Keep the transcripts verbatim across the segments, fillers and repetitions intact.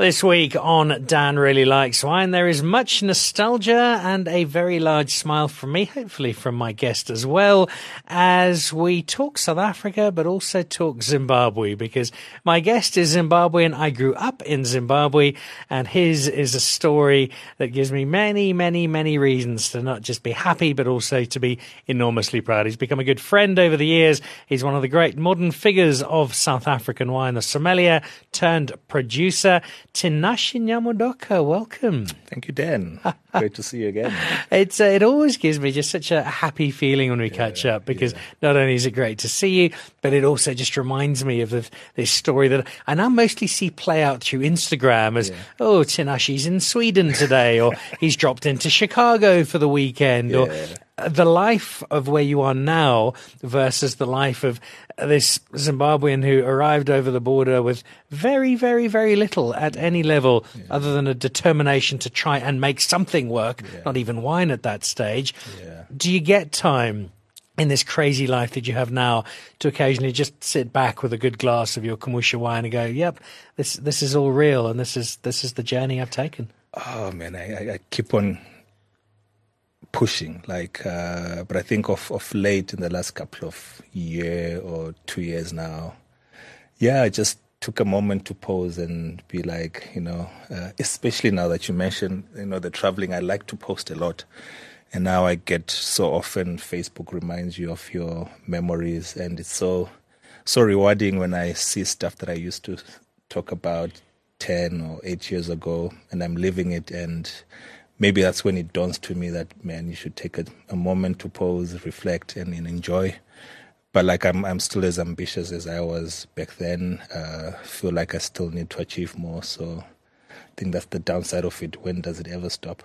This week on Dan Really Likes Wine, there is much nostalgia and a very large smile from me, hopefully from my guest as well, as we talk South Africa, but also talk Zimbabwe, because my guest is Zimbabwean. I grew up in Zimbabwe, and his is a story that gives me many, many, many reasons to not just be happy, but also to be enormously proud. He's become a good friend over the years. He's one of the great modern figures of South African wine, the sommelier turned producer. Tinashe Nyamudoka, welcome. Thank you, Dan. Great to see you again. It's uh, it always gives me just such a happy feeling when we yeah, catch up, because yeah. not only is it great to see you, but it also just reminds me of the, this story that I now mostly see play out through Instagram as, yeah. oh, Tinashe's in Sweden today, or he's dropped into Chicago for the weekend, yeah. or the life of where you are now versus the life of this Zimbabwean who arrived over the border with very, very, very little at any level yeah. other than a determination to try and make something work, yeah. not even wine at that stage. Yeah. Do you get time in this crazy life that you have now to occasionally just sit back with a good glass of your Kamusha wine and go, yep, this this is all real and this is this is the journey I've taken? Oh, man, I, I keep on pushing, like, uh, but I think of, of late in the last couple of year or two years now, yeah, I just took a moment to pause and be like, you know, uh, especially now that you mentioned, you know, the traveling, I like to post a lot. And now I get so often Facebook reminds you of your memories, and it's so, so rewarding when I see stuff that I used to talk about ten or eight years ago and I'm living it, and maybe that's when it dawns to me that, man, you should take a, a moment to pause, reflect, and, and enjoy. But like I'm, I'm still as ambitious as I was back then. Uh, feel like I still need to achieve more. So I think that's the downside of it. When does it ever stop?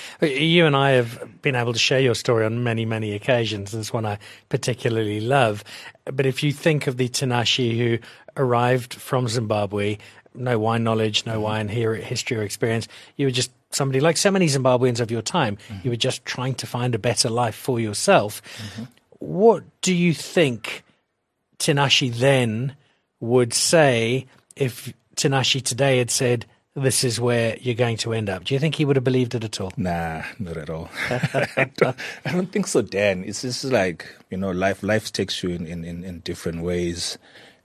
You and I have been able to share your story on many, many occasions. This one I particularly love. But if you think of the Tinashe who arrived from Zimbabwe, no wine knowledge, no wine here, history or experience, you were just somebody like so many Zimbabweans of your time. Mm-hmm. You were just trying to find a better life for yourself. Mm-hmm. What do you think Tinashe then would say if Tinashe today had said, this is where you're going to end up? Do you think he would have believed it at all? Nah, not at all. I, don't, I don't think so, Dan. It's just like, you know, life life takes you in, in, in different ways.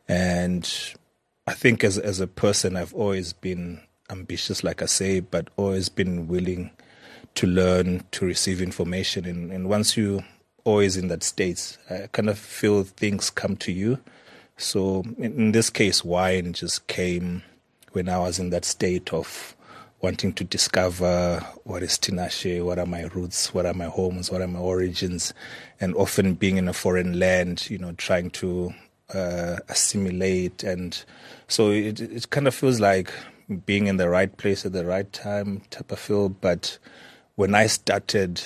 And I think as as a person, I've always been ambitious, like I say, but always been willing to learn, to receive information. And, and once you always in that state, I kind of feel things come to you. So in, in this case, wine just came when I was in that state of wanting to discover what is Tinashe, what are my roots, what are my homes, what are my origins, and often being in a foreign land, you know, trying to uh, assimilate. And so it, it kind of feels like being in the right place at the right time type of feel. But when I started,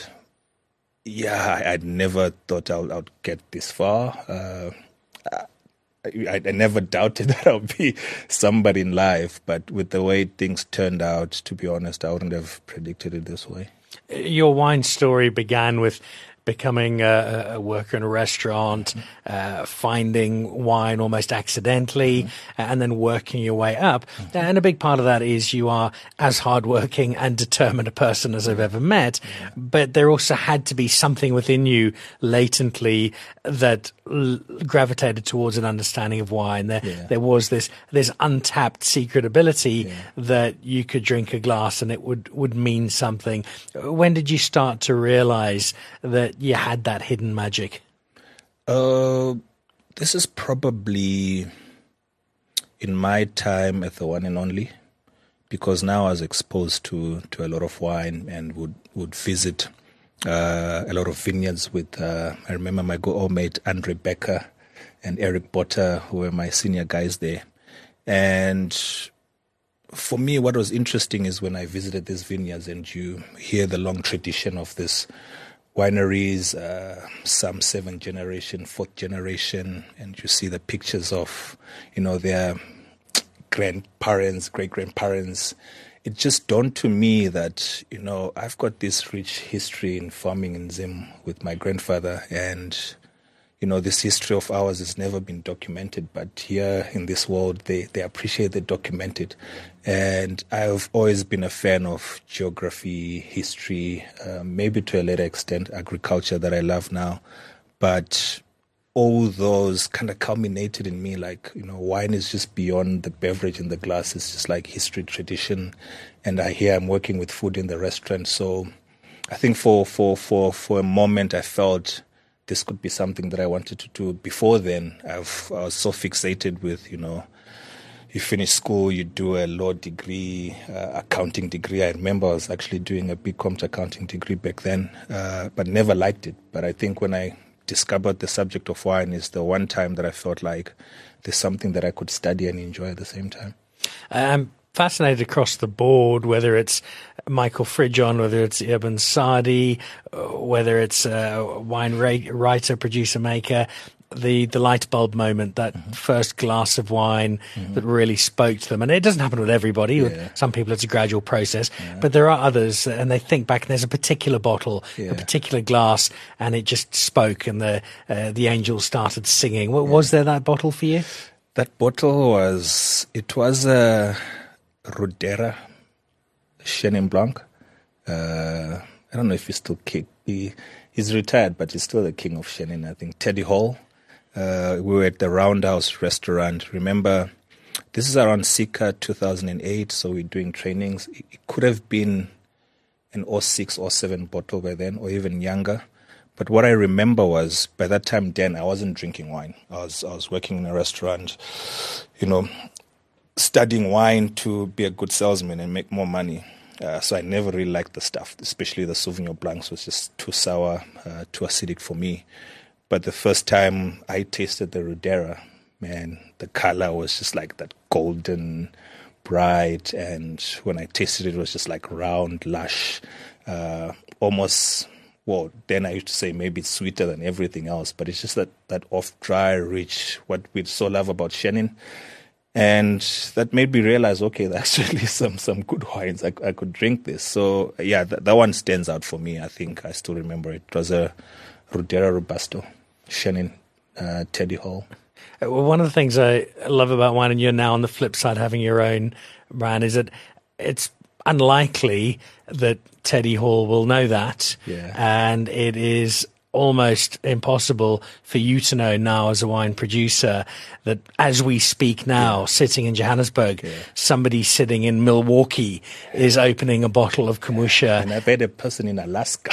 yeah, I, I'd never thought I would, I would get this far. Uh, I, I never doubted that I'll be somebody in life, but with the way things turned out, to be honest, I wouldn't have predicted it this way. Your wine story began with becoming a, a worker in a restaurant, uh, finding wine almost accidentally, mm-hmm. and then working your way up. Mm-hmm. And a big part of that is you are as hardworking and determined a person as I've ever met. Yeah. But there also had to be something within you latently that l- gravitated towards an understanding of wine. There, yeah. there was this this untapped secret ability yeah. that you could drink a glass and it would, would mean something. When did you start to realize that you had that hidden magic? Uh, this is probably in my time at the One and Only, because now I was exposed to, to a lot of wine and would, would visit uh, a lot of vineyards with, uh, I remember my good old mate Andre Becker and Eric Botter, who were my senior guys there. And for me, what was interesting is when I visited these vineyards and you hear the long tradition of this wineries, uh, some seventh generation, fourth generation, and you see the pictures of, you know, their grandparents, great-grandparents. It just dawned to me that, you know, I've got this rich history in farming in Zim with my grandfather, and, you know, this history of ours has never been documented, but here in this world, they, they appreciate they document it. And I've always been a fan of geography, history, uh, maybe to a later extent, agriculture that I love now. But all those kind of culminated in me, like, you know, wine is just beyond the beverage in the glass. It's just like history, tradition. And I hear I'm working with food in the restaurant. So I think for, for, for, for a moment, I felt this could be something that I wanted to do. Before then, I've, I was so fixated with, you know, you finish school, you do a law degree, uh, accounting degree. I remember I was actually doing a B Com accounting degree back then, uh, but never liked it. But I think when I discovered the subject of wine is the one time that I felt like there's something that I could study and enjoy at the same time. I'm fascinated across the board, whether it's Michael Fridjon, whether it's Ibn Sadi, whether it's a wine writer, producer, maker, the, the light bulb moment, that mm-hmm. first glass of wine mm-hmm. that really spoke to them. And it doesn't happen with everybody. Yeah. With some people, it's a gradual process. Yeah. But there are others, and they think back, and there's a particular bottle, yeah. a particular glass, and it just spoke, and the uh, the angels started singing. What, yeah. Was there that bottle for you? That bottle was, it was a Rodera Chenin Blanc. Uh, I don't know if he's still king. He, he's retired, but he's still the king of Chenin, I think. Teddy Hall. Uh, we were at the Roundhouse restaurant. Remember, this is around circa two thousand eight, so we're doing trainings. It, it could have been an oh six, oh seven bottle by then, or even younger. But what I remember was, by that time, Dan, I wasn't drinking wine. I was I was working in a restaurant, you know, studying wine to be a good salesman and make more money. Uh, so I never really liked the stuff, especially the Sauvignon Blancs was just too sour, uh, too acidic for me. But the first time I tasted the Rodera, man, the color was just like that golden, bright. And when I tasted it, it was just like round, lush, uh, almost, well, then I used to say maybe it's sweeter than everything else. But it's just that, that off-dry, rich, what we so love about Chenin. And that made me realize, okay, there's actually some, some good wines. I, I could drink this. So, yeah, that, that one stands out for me. I think I still remember it. It was a Rodera Robusto, Chenin, uh, Teddy Hall. Well, one of the things I love about wine, and you're now on the flip side having your own brand, is that it's unlikely that Teddy Hall will know that. Yeah. And it is almost impossible for you to know now as a wine producer that as we speak now, yeah. sitting in Johannesburg, yeah. somebody sitting in Milwaukee is opening a bottle of Kamusha. And I've had a person in Alaska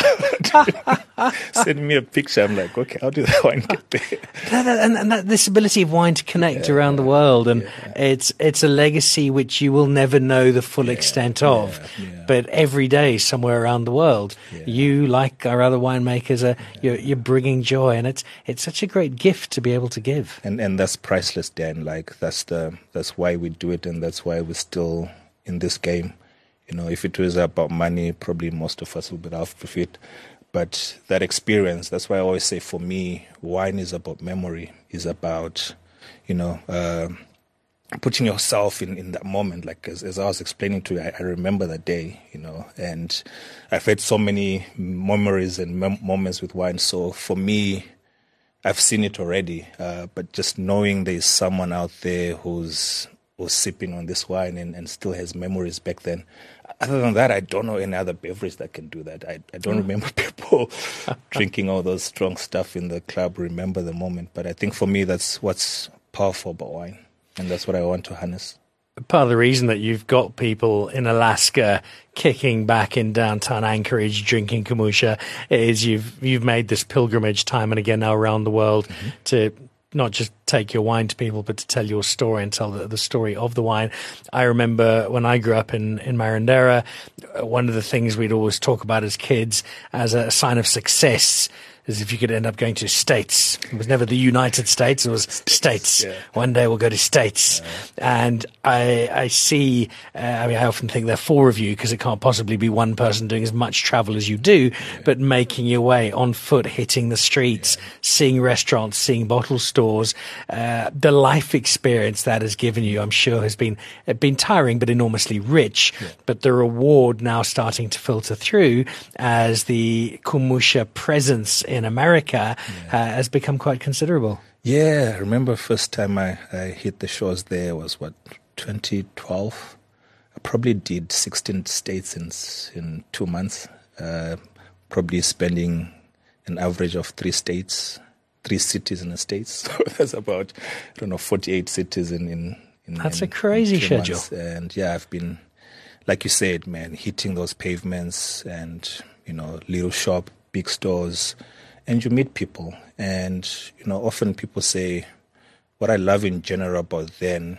send me a picture. I'm like, okay, how did that wine get there? and, and, and that, this ability of wine to connect yeah, around the world, and yeah. it's it's a legacy which you will never know the full yeah, extent of. Yeah, yeah. But every day, somewhere around the world, yeah. you, like our other winemakers, are yeah. you're, you're bringing joy, and it's it's such a great gift to be able to give. And and that's priceless, Dan. Like that's the that's why we do it, and that's why we're still in this game. You know, if it was about money, probably most of us would be off of it. But that experience, that's why I always say, for me, wine is about memory, is about, you know, uh, putting yourself in, in that moment. Like as, as I was explaining to you, I, I remember that day, you know, and I've had so many memories and mem- moments with wine. So for me, I've seen it already. Uh, but just knowing there's someone out there who's who's sipping on this wine and, and still has memories back then. Other than that, I don't know any other beverage that can do that. I, I don't mm. remember people drinking all those strong stuff in the club, remember the moment. But I think for me, that's what's powerful about wine. And that's what I want to harness. Part of the reason that you've got people in Alaska kicking back in downtown Anchorage drinking Kamusha is you've you've made this pilgrimage time and again now around the world mm-hmm. to not just take your wine to people, but to tell your story and tell the, the story of the wine. I remember when I grew up in, in Marandera, one of the things we'd always talk about as kids as a sign of success is if you could end up going to States. It was never the United States, it was States. States. Yeah. One day we'll go to States. Yeah. And I I see, uh, I mean, I often think there are four of you because it can't possibly be one person doing as much travel as you do, yeah. but making your way on foot, hitting the streets, yeah. seeing restaurants, seeing bottle stores. Uh, the life experience that has given you, I'm sure, has been uh, been tiring but enormously rich. Yeah. But the reward now starting to filter through as the Kamusha presence in in America yeah. uh, has become quite considerable. Yeah, I remember first time I, I hit the shores there was, what, twenty twelve? I probably did sixteen states in, in two months, uh, probably spending an average of three states, three cities in the States. So that's about, I don't know, forty-eight cities in... in, in that's in, a crazy in schedule. Months. And yeah, I've been, like you said, man, hitting those pavements and, you know, little shop, big stores, and you meet people. And, you know, often people say, what I love in general about then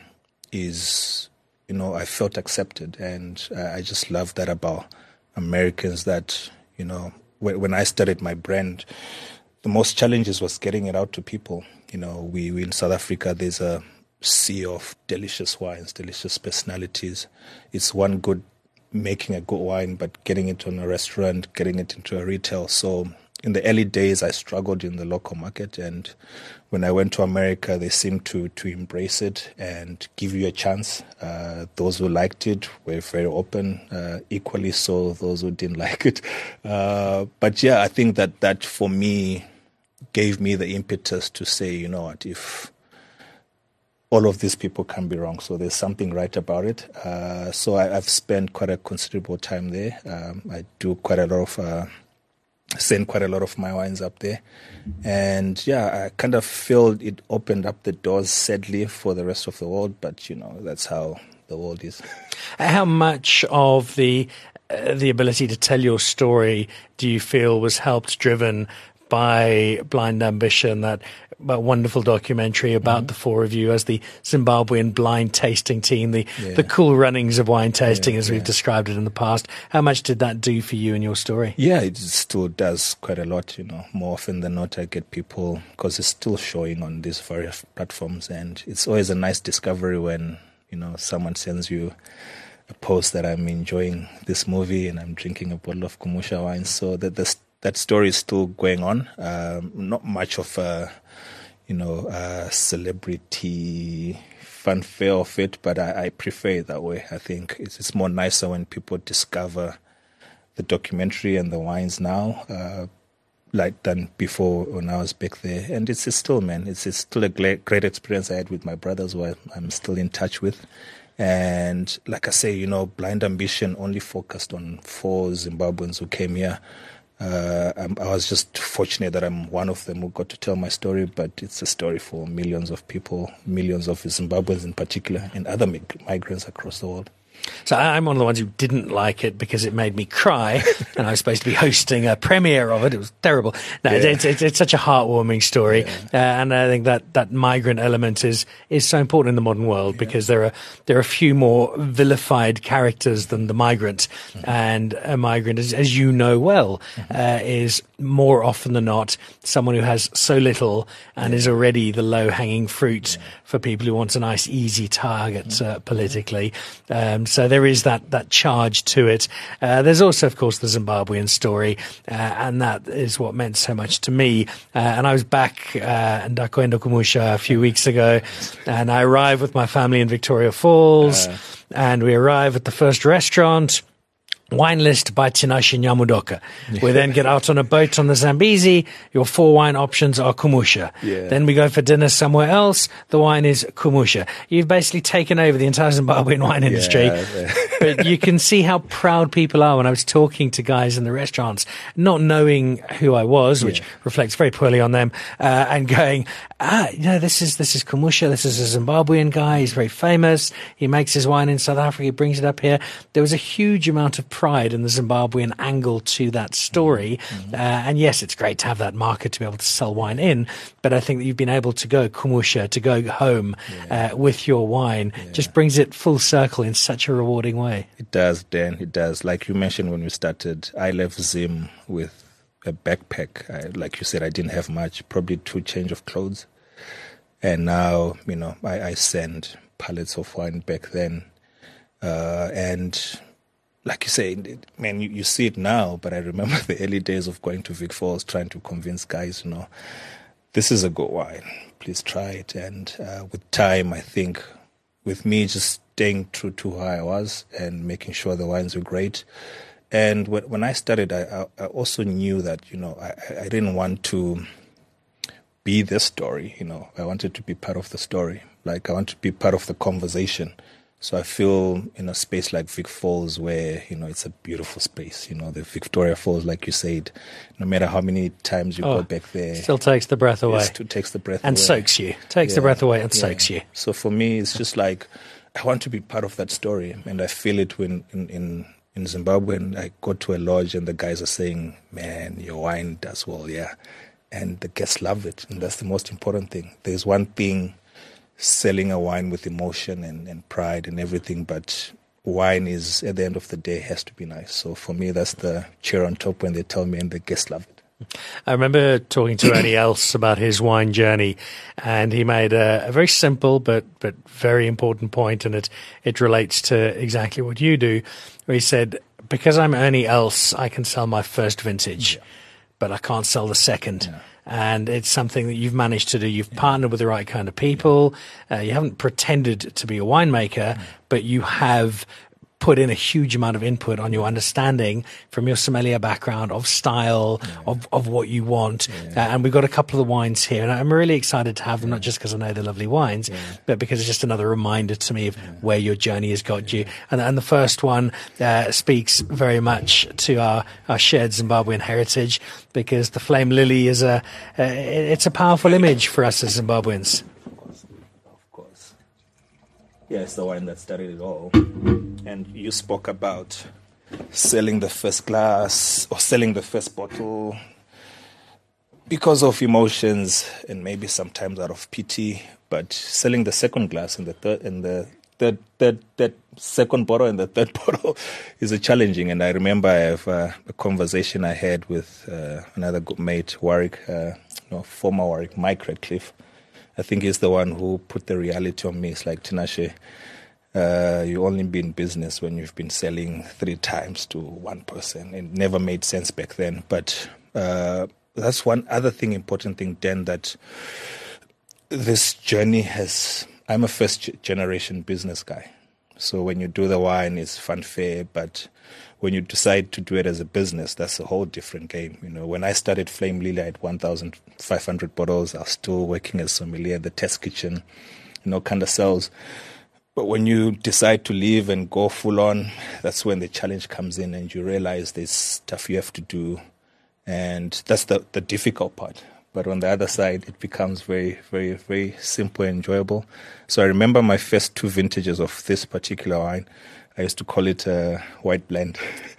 is, you know, I felt accepted. And uh, I just love that about Americans that, you know, when, when I started my brand, the most challenges was getting it out to people. You know, we, we in South Africa, there's a sea of delicious wines, delicious personalities. It's one good making a good wine, but getting it on a restaurant, getting it into a retail. So in the early days, I struggled in the local market. And when I went to America, they seemed to, to embrace it and give you a chance. Uh, those who liked it were very open, uh, equally so those who didn't like it. Uh, but yeah, I think that that for me gave me the impetus to say, you know what, if all of these people can be wrong, so there's something right about it. Uh, so I, I've spent quite a considerable time there. Um, I do quite a lot of, uh, send quite a lot of my wines up there. And yeah, I kind of feel it opened up the doors, sadly, for the rest of the world. But, you know, that's how the world is. How much of the uh, the ability to tell your story do you feel was helped, driven by Blind Ambition, that, that wonderful documentary about mm-hmm. the four of you as the Zimbabwean blind tasting team, the, yeah. the cool runnings of wine tasting, yeah, as we've yeah. described it in the past? How much did that do for you and your story? Yeah, it still does quite a lot. You know, more often than not, I get people, because it's still showing on these various platforms, and it's always a nice discovery when, you know, someone sends you a post that I'm enjoying this movie and I'm drinking a bottle of Kumusha wine. So that the That story is still going on. Um, not much of a, you know, a celebrity fanfare of it, but I, I prefer it that way. I think it's, it's more nicer when people discover the documentary and the wines now, uh, like than before when I was back there. And it's, it's still, man, it's, it's still a great, great experience I had with my brothers, who I, I'm still in touch with. And like I say, you know, Blind Ambition only focused on four Zimbabweans who came here. Uh, I was just fortunate that I'm one of them who got to tell my story, but it's a story for millions of people, millions of Zimbabweans in particular, and other mig- migrants across the world. So I'm one of the ones who didn't like it because it made me cry, and I was supposed to be hosting a premiere of it. It was terrible. No, yeah. it's, it's, it's such a heartwarming story, yeah. uh, and I think that, that migrant element is is so important in the modern world, yeah. because there are there are a few more vilified characters than the migrant, mm-hmm. and a migrant, as, as you know well, mm-hmm. uh, is more often than not someone who has so little and yeah. is already the low-hanging fruit yeah. for people who want a nice, easy target mm-hmm. uh, politically. Um, So there is that, that charge to it. Uh, there's also, of course, the Zimbabwean story, uh, and that is what meant so much to me. Uh, and I was back uh, in Ndakwenda Kumusha a few weeks ago, and I arrived with my family in Victoria Falls, uh. and we arrive at the first restaurant. Wine list by Tinashe Nyamudoka. Yeah. We then get out on a boat on the Zambezi. Your four wine options are Kumusha. Yeah. Then we go for dinner somewhere else. The wine is Kumusha. You've basically taken over the entire Zimbabwean wine industry. Yeah, yeah. But you can see how proud people are when I was talking to guys in the restaurants, not knowing who I was, which yeah. reflects very poorly on them, uh, and going, ah, you know, this is, this is Kumusha. This is a Zimbabwean guy. He's very famous. He makes his wine in South Africa. He brings it up here. There was a huge amount of pride in the Zimbabwean angle to that story. Mm-hmm. Uh, and yes, it's great to have that market to be able to sell wine in, but I think that you've been able to go Kumusha, to go home yeah. uh, with your wine, yeah. just brings it full circle in such a rewarding way. It does, Dan, it does. Like you mentioned when we started, I left Zim with a backpack. I, like you said, I didn't have much, probably two change of clothes. And now, you know, I, I send pallets of wine back then. Uh, and like you say, man, you, you see it now, but I remember the early days of going to Vic Falls, trying to convince guys, you know, this is a good wine, please try it. And uh, with time, I think, with me just staying true to who I was and making sure the wines were great, And when, when I started, I, I also knew that, you know, I, I didn't want to be this story, you know. I wanted to be part of the story. Like, I want to be part of the conversation. So I feel in a space like Vic Falls where, you know, it's a beautiful space. You know, the Victoria Falls, like you said, no matter how many times you oh, go back there. Still takes the breath away. It still takes the breath and away. And soaks you. Takes yeah, the breath away and yeah. soaks you. So for me, it's just like, I want to be part of that story. And I feel it when in, in, in Zimbabwe, and I go to a lodge and the guys are saying, man, your wine does well, yeah. And the guests love it. And that's the most important thing. There's one thing, selling a wine with emotion and, and pride and everything, but wine is, at the end of the day, has to be nice. So for me, that's the cherry on top when they tell me, and the guests love it. I remember talking to Ernie Els about his wine journey, and he made a, a very simple but but very important point, and it it relates to exactly what you do, where he said, because I'm Ernie Els, I can sell my first vintage, yeah. but I can't sell the second. Yeah. And it's something that you've managed to do. You've yeah. partnered with the right kind of people. Uh, you haven't pretended to be a winemaker, mm. but you have put in a huge amount of input on your understanding from your sommelier background of style, yeah. of, of what you want. Yeah. Uh, and we've got a couple of the wines here, and I'm really excited to have them, yeah. not just because I know they're lovely wines, yeah. but because it's just another reminder to me of yeah. where your journey has got yeah. you. And, and the first one uh, speaks very much to our, our shared Zimbabwean heritage, because the flame lily is a, uh, it's a powerful image for us as Zimbabweans. Yeah, it's the wine that started it all. And you spoke about selling the first glass or selling the first bottle because of emotions and maybe sometimes out of pity. But selling the second glass and the third and the third, third, third second bottle and the third bottle is a challenging. And I remember I have uh, a conversation I had with uh, another good mate, Warwick, uh, no, former Warwick, Mike Radcliffe. I think he's the one who put the reality on me. It's like, Tinashe, uh, you only be in business when you've been selling three times to one person. It never made sense back then. But uh, that's one other thing, important thing, Dan, that this journey has... I'm a first generation business guy. So when you do the wine, it's fanfare, but when you decide to do it as a business, that's a whole different game. You know, when I started Flame Lily at one thousand five hundred bottles, I was still working as sommelier, the test kitchen, you know, kind of sells. But when you decide to leave and go full on, that's when the challenge comes in and you realize there's stuff you have to do. And that's the, the difficult part. But on the other side, it becomes very, very, very simple and enjoyable. So I remember my first two vintages of this particular wine. I used to call it a white blend.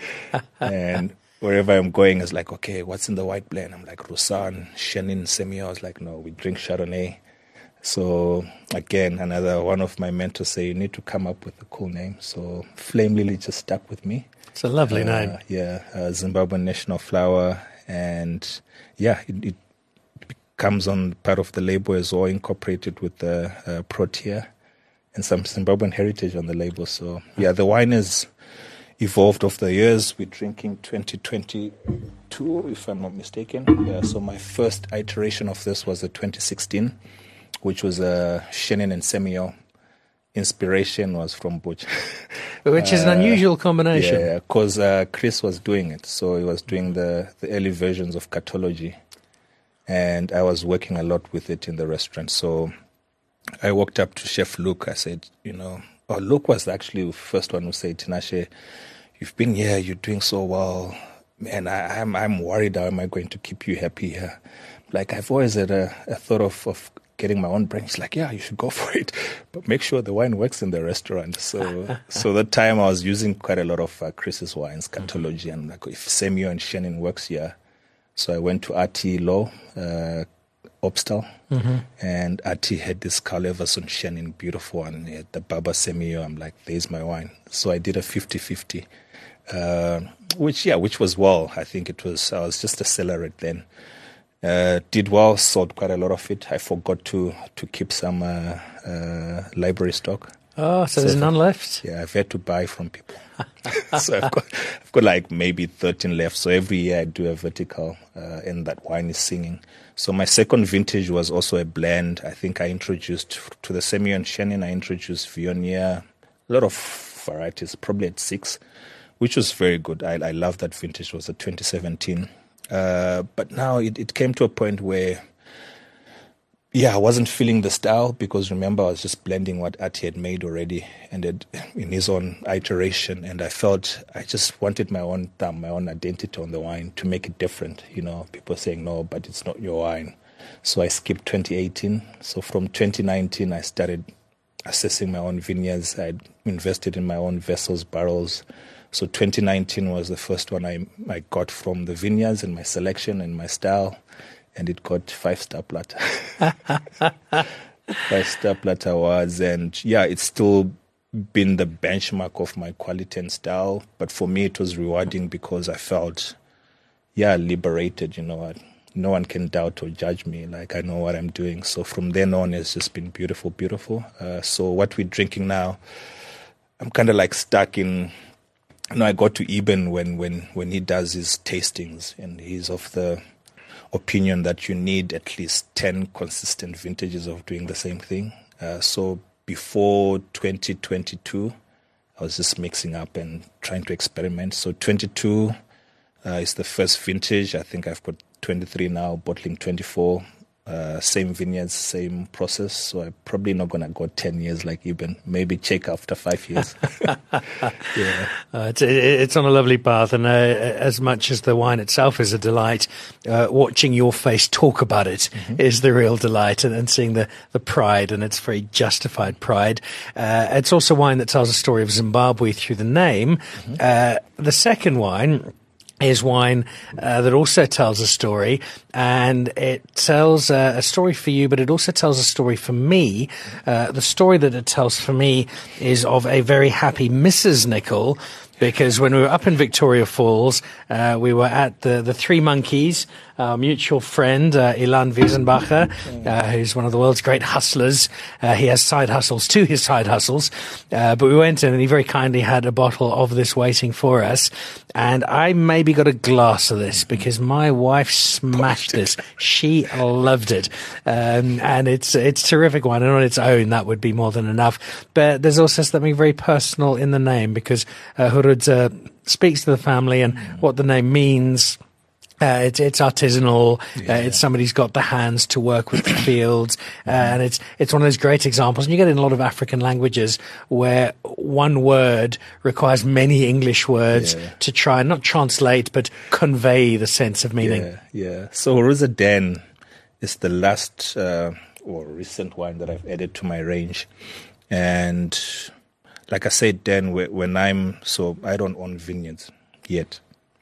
And wherever I'm going, it's like, okay, what's in the white blend? I'm like, Roussanne, Chenin, Semillon. I was like, no, we drink Chardonnay. So again, another one of my mentors say, you need to come up with a cool name. So Flame Lily just stuck with me. It's a lovely uh, name. Yeah, uh, Zimbabwean national flower. And yeah, it, it comes on part of the label as well, incorporated with the uh, Protea and some Zimbabwean heritage on the label. So yeah, the wine has evolved over the years. We're drinking twenty twenty-two, if I'm not mistaken. Yeah, so my first iteration of this was a twenty sixteen, which was a Chenin and Semillon. Inspiration was from Butch. Which is an unusual combination. Yeah, because uh, Chris was doing it. So he was doing the, the early versions of Catology. And I was working a lot with it in the restaurant. So I walked up to Chef Luke. I said, you know, oh, Luke was actually the first one who said, Tinashe, you've been here, you're doing so well. Man, I, I'm I'm worried, how am I going to keep you happy here? Like, I've always had a, a thought of, of getting my own brand. He's like, yeah, you should go for it. But make sure the wine works in the restaurant. So so that time I was using quite a lot of uh, Chris's wines, Catology. Mm-hmm. And like, if Semillon and Chenin works here. So I went to Artie Law, uh, Opstal, mm-hmm. and Artie had this Carl Everson Chenin, beautiful one, yeah, the Baba Semillon. I'm like, there's my wine. So I did a fifty-fifty, uh, which, yeah, which was well. I think it was, I was just a seller at then. Uh, did well, sold quite a lot of it. I forgot to, to keep some uh, uh, library stock. Oh, so, so there's none left? Yeah, I've had to buy from people. So I've got, I've got like maybe thirteen left. So every year I do a vertical, uh, and that wine is singing. So my second vintage was also a blend. I think I introduced to the Semillon Chenin, I introduced Viognier, a lot of varieties, probably at six, which was very good. I, I love that vintage. It was a twenty seventeen. Uh, but now it, it came to a point where, yeah, I wasn't feeling the style because remember I was just blending what Ati had made already and it, in his own iteration, and I felt I just wanted my own thumb, my own identity on the wine to make it different. You know, people saying no, but it's not your wine. So I skipped twenty eighteen. So from twenty nineteen, I started assessing my own vineyards. I invested in my own vessels, barrels. So twenty nineteen was the first one I I got from the vineyards and my selection and my style. And it got five-star platter. Five-star platter awards. And yeah, it's still been the benchmark of my quality and style. But for me, it was rewarding because I felt, yeah, liberated, you know. No one can doubt or judge me. Like, I know what I'm doing. So from then on, it's just been beautiful, beautiful. Uh, so what we're drinking now, I'm kind of like stuck in... You know, I go to Eben when, when, when he does his tastings, and he's of the opinion that you need at least ten consistent vintages of doing the same thing. Uh, so before twenty twenty-two, I was just mixing up and trying to experiment. So twenty-two uh, is the first vintage. I think I've got twenty-three now, bottling twenty-four. Uh, same vineyards, same process. So I'm probably not going to go ten years like Eben. Maybe check after five years. yeah. Uh, it's, it's on a lovely path. And uh, as much as the wine itself is a delight, uh, watching your face talk about it mm-hmm. is the real delight, and, and seeing the, the pride, and it's very justified pride. Uh, it's also wine that tells a story of Zimbabwe through the name. Mm-hmm. Uh, the second wine is wine uh, that also tells a story, and it tells uh, a story for you, but it also tells a story for me. Uh, the story that it tells for me is of a very happy Missus Nicol, because when we were up in Victoria Falls, uh, we were at the, the Three Monkeys, our mutual friend, uh, Ilan Wiesenbacher, uh, who's one of the world's great hustlers. Uh, he has side hustles to his side hustles. Uh, but we went in and he very kindly had a bottle of this waiting for us. And I maybe got a glass of this because my wife smashed this. She loved it. Um, and it's, it's terrific wine. And on its own, that would be more than enough. But there's also something very personal in the name because, uh, Huruds, uh, speaks to the family and what the name means. Uh, it's, it's artisanal. Yeah. Uh, it's somebody who's got the hands to work with the fields, uh, and it's it's one of those great examples. And you get it in a lot of African languages where one word requires many English words yeah. to try and not translate but convey the sense of meaning. Yeah, yeah. So Huruza Den is the last uh, or recent wine that I've added to my range, and like I said, Den, when I'm so I don't own vineyards yet.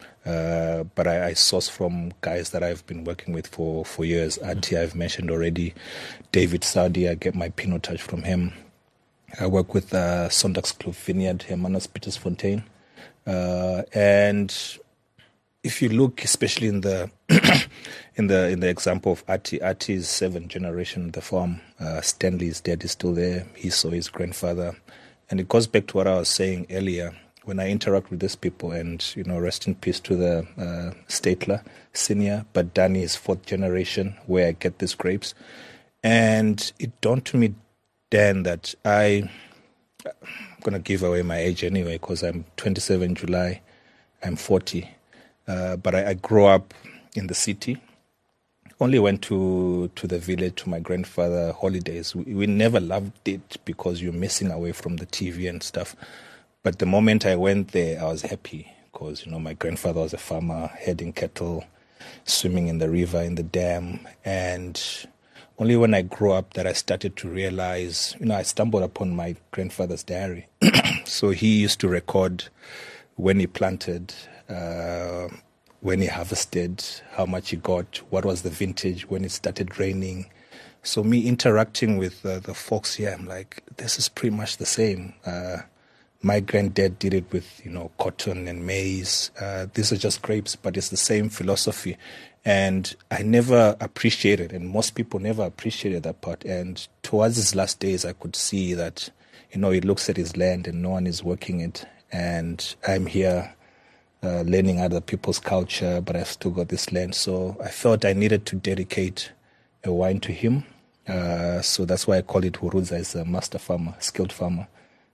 Uh, but I, I source from guys that I've been working with for, for years. Ati, I've mentioned already. David Saudi, I get my Pinot Touch from him. I work with uh, Sondagskloof Vineyard, Hermanus Pietersfontein. Uh, and if you look, especially in the in the in the example of Ati, Ati's seventh generation of the farm. Uh, Stanley's dad is still there. He saw his grandfather, and it goes back to what I was saying earlier. When I interact with these people, and, you know, rest in peace to the uh, Statler senior, but Danny is fourth generation where I get these grapes. And it dawned to me then that I, I'm going to give away my age anyway because I'm twenty-seven July, I'm forty. Uh, but I, I grew up in the city, only went to, to the village to my grandfather holidays. We, we never loved it because you're missing away from the T V and stuff. But the moment I went there, I was happy because, you know, my grandfather was a farmer, herding cattle, swimming in the river, in the dam. And only when I grew up that I started to realize, you know, I stumbled upon my grandfather's diary. So he used to record when he planted, uh, when he harvested, how much he got, what was the vintage, when it started raining. So me interacting with uh, the folks here, I'm like, this is pretty much the same. Uh, My granddad did it with, you know, cotton and maize. Uh, these are just grapes, but it's the same philosophy. And I never appreciated, and most people never appreciated that part. And towards his last days, I could see that, you know, he looks at his land and no one is working it. And I'm here uh, learning other people's culture, but I've still got this land. So I felt I needed to dedicate a wine to him. Uh, so that's why I call it Huruza, as a master farmer, skilled farmer.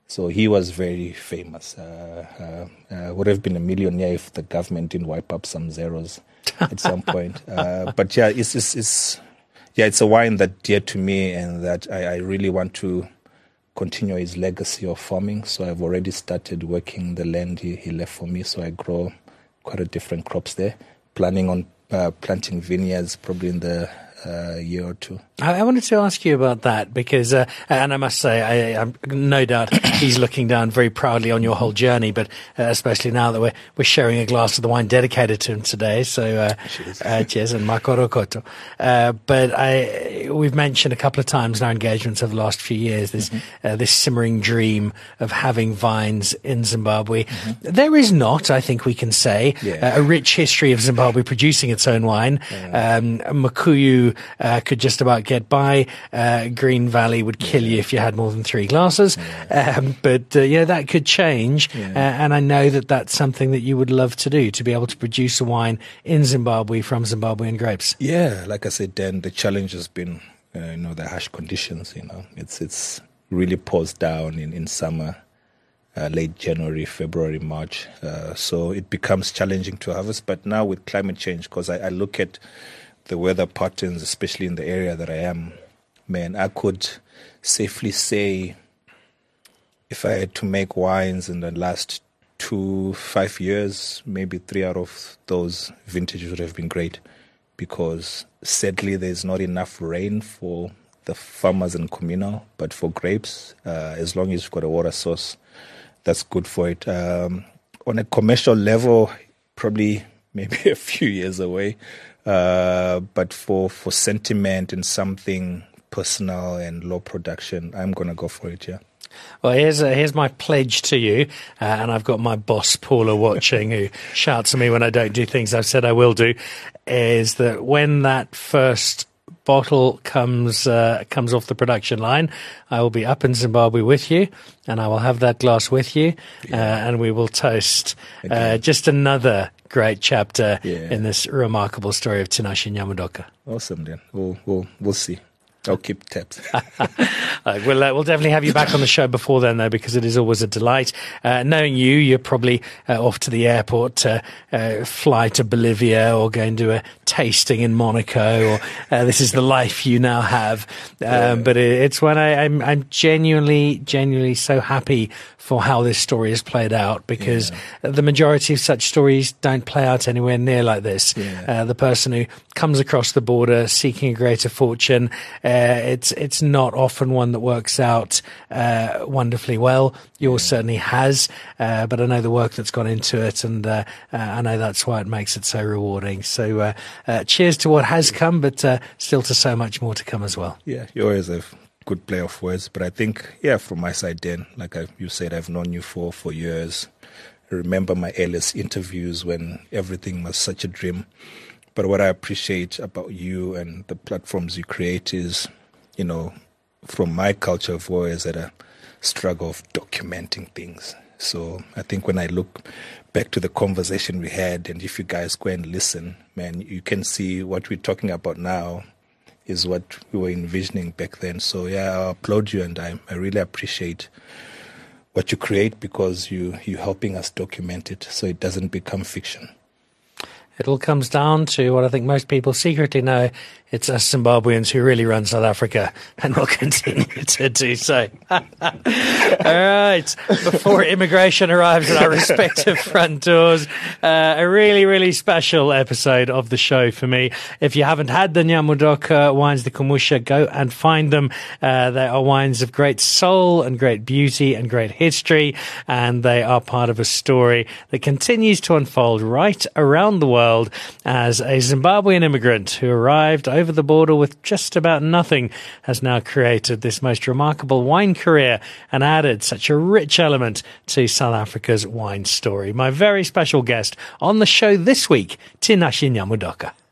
So he was very famous. Uh, uh, uh, would have been a millionaire if the government didn't wipe up some zeros at some point. Uh, but yeah, it's, it's, it's yeah, it's a wine that dear to me, and that I, I really want to continue his legacy of farming. So I've already started working the land he, he left for me. So I grow quite a different crops there. Planning on uh, planting vineyards probably in the uh, year or two. I wanted to ask you about that because, uh, and I must say, I, I'm no doubt he's looking down very proudly on your whole journey, but uh, especially now that we're we're sharing a glass of the wine dedicated to him today. So, uh, cheers, uh, cheers and Makoro Koto. Uh, but I, we've mentioned a couple of times in our engagements over the last few years this mm-hmm. uh, this simmering dream of having vines in Zimbabwe. Mm-hmm. There is not, I think we can say, yeah. uh, a rich history of Zimbabwe producing its own wine. Yeah. Um, Makuyu uh, could just about get by. Uh, Green Valley would kill you if you had more than three glasses. Yeah. Um, but, uh, yeah, that could change. Yeah. Uh, and I know that that's something that you would love to do, to be able to produce a wine in Zimbabwe from Zimbabwean grapes. Yeah, like I said, Dan, the challenge has been, uh, you know, the harsh conditions, you know. It's it's really pours down in, in summer, uh, late January, February, March. Uh, so it becomes challenging to harvest. But now with climate change, because I, I look at the weather patterns, especially in the area that I am, man, I could safely say if I had to make wines in the last two, five years, maybe three out of those vintages would have been great, because sadly there's not enough rain for the farmers in communal, but for grapes, uh, as long as you've got a water source, that's good for it. Um, on a commercial level, probably maybe a few years away. Uh, but for, for sentiment and something personal and low production, I'm going to go for it, yeah. Well, here's uh, here's my pledge to you, uh, and I've got my boss, Paula, watching, who shouts at me when I don't do things I've said I will do, is that when that first bottle comes uh, comes off the production line, I will be up in Zimbabwe with you, and I will have that glass with you, yeah. uh, and we will toast uh, just another great chapter yeah. in this remarkable story of Tinashe Nyamudoka. Awesome, then. We'll, we'll, we'll see. I'll keep tabs. uh, we'll, uh, we'll definitely have you back on the show before then, though, because it is always a delight. Uh, knowing you, you're probably uh, off to the airport to uh, fly to Bolivia or go and do a tasting in Monaco, or uh, this is the life you now have. Um, yeah. But it, it's when I, I'm, I'm genuinely, genuinely so happy for how this story has played out, because yeah. the majority of such stories don't play out anywhere near like this. Yeah. Uh, the person who comes across the border seeking a greater fortune, uh, it's it's not often one that works out uh, wonderfully well. Yours yeah. certainly has, uh, but I know the work that's gone into it, and uh, uh, I know that's why it makes it so rewarding. So uh, uh, cheers to what has come, but uh, still to so much more to come as well. Yeah, you always have good play of words, but I think, yeah, from my side, Dan, like I, you said, I've known you for, for years. I remember my earliest interviews when everything was such a dream. But what I appreciate about you and the platforms you create is, you know, from my culture of warriors that a struggle of documenting things. So I think when I look back to the conversation we had, and if you guys go and listen, man, you can see what we're talking about now is what we were envisioning back then. So yeah, I applaud you, and I, I really appreciate what you create, because you, you're helping us document it so it doesn't become fiction. It all comes down to what I think most people secretly know. It's us Zimbabweans who really run South Africa, and will continue to do so. All right. Before immigration arrives at our respective front doors, uh, a really, really special episode of the show for me. If you haven't had the Nyamudoka wines, the Kumusha, go and find them. Uh, they are wines of great soul and great beauty and great history, and they are part of a story that continues to unfold right around the world as a Zimbabwean immigrant who arrived over the border with just about nothing has now created this most remarkable wine career and added such a rich element to South Africa's wine story. My very special guest on the show this week, Tinashe Nyamudoka.